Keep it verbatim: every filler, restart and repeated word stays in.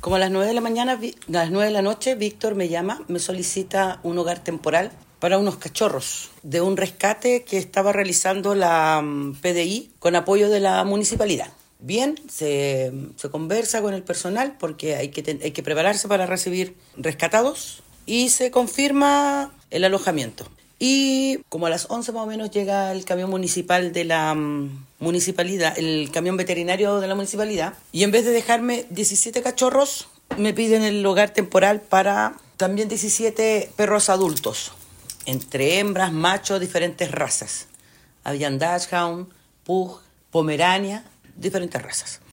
Como a las nueve de la mañana, a las nueve de la noche, Víctor me llama, me solicita un hogar temporal para unos cachorros de un rescate que estaba realizando la P D I con apoyo de la municipalidad. Bien, se, se conversa con el personal porque hay que, hay que prepararse para recibir rescatados y se confirma el alojamiento. Y como a las once más o menos llega el camión municipal de la um, municipalidad, el camión veterinario de la municipalidad, y en vez de dejarme diecisiete cachorros, me piden el hogar temporal para también diecisiete perros adultos, entre hembras, machos, diferentes razas. Habían Dachshund, Pug, Pomerania, diferentes razas.